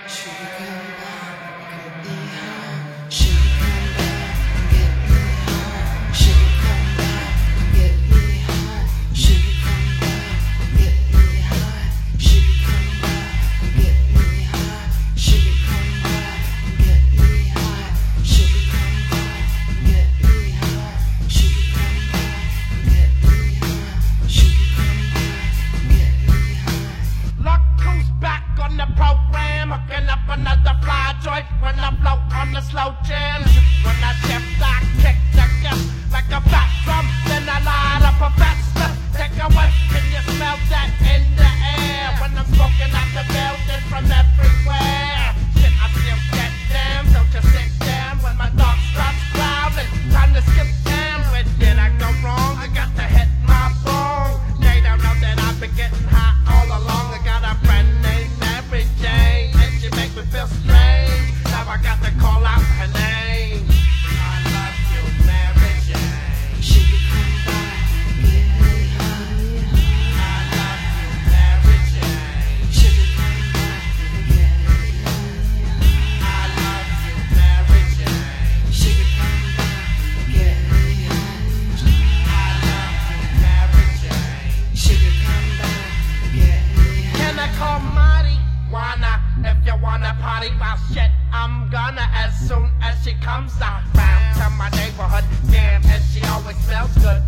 Sugar come back, get me high. Sugar come back, get me high. Sugar come back, get me high. Sugar come back, get me high. Sugar come back, get me high. Sugar come back, get me high. Sugar come back, get me high. Sugar come back, get me high. Sugar come back, get me high. Look who's back on the program, hooking up another fly joint when I float on the slow jam. When I shift, I kick the gas like a fat drum, then I light up a fat slip. Take a whiff, can you smell that in the air? When I'm smoking out the building from everywhere. Shit, I still get down, don't you sit down when my dog starts growling. Time to skip town, where did I go wrong? I got to hit my bone. They don't know that I've been getting high all along. I got a friend named Mary Jane, and she make me feel strange. Now I got to call out her name. I love you, Mary Jane. Sugar come back, get me high. I love you, Mary Jane. Sugar come back, get me high. I love you, Mary Jane. Sugar come back, get me high. I love you, Mary Jane. Sugar come back, get me high. Can I call Marty? Wanna, if you wanna party, well shit, I'm gonna as soon as she comes around to my neighborhood. Damn, and she always smells good.